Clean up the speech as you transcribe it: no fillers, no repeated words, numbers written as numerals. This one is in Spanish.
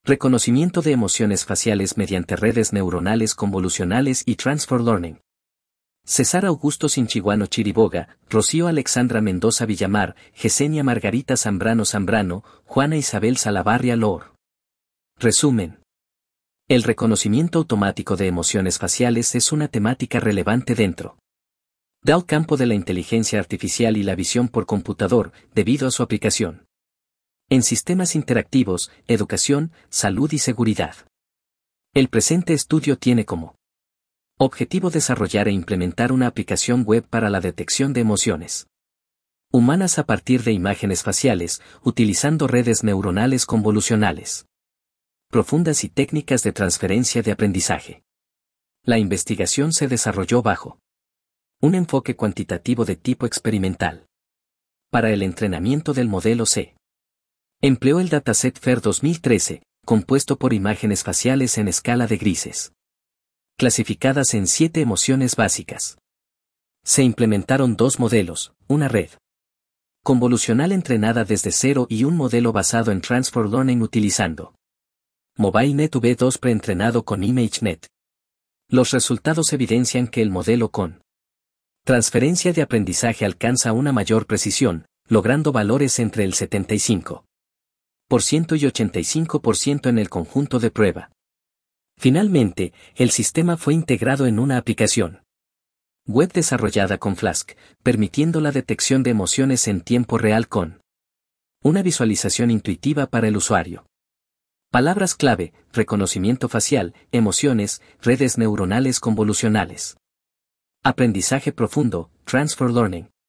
Reconocimiento de emociones faciales mediante redes neuronales convolucionales y Transfer Learning. César Augusto Sinchiguano Chiriboga, Rocío Alexandra Mendoza Villamar, Gesenia Margarita Zambrano Zambrano, Juana Isabel Salavarria Lor. Resumen. El reconocimiento automático de emociones faciales es una temática relevante dentro del campo de la inteligencia artificial y la visión por computador, debido a su aplicación en sistemas interactivos, educación, salud y seguridad. El presente estudio tiene como objetivo desarrollar e implementar una aplicación web para la detección de emociones humanas a partir de imágenes faciales, utilizando redes neuronales convolucionales profundas y técnicas de transferencia de aprendizaje. La investigación se desarrolló bajo un enfoque cuantitativo de tipo experimental. Para el entrenamiento del modelo C, empleó el dataset FAIR 2013, compuesto por imágenes faciales en escala de grises, clasificadas en 7 emociones básicas. Se implementaron 2 modelos, una red convolucional entrenada desde cero y un modelo basado en Transfer Learning utilizando MobileNet V2 preentrenado con ImageNet. Los resultados evidencian que el modelo con transferencia de aprendizaje alcanza una mayor precisión, logrando valores entre el 75% y 85% en el conjunto de prueba. Finalmente, el sistema fue integrado en una aplicación web desarrollada con Flask, permitiendo la detección de emociones en tiempo real con una visualización intuitiva para el usuario. Palabras clave: reconocimiento facial, emociones, redes neuronales convolucionales. Aprendizaje profundo, Transfer Learning.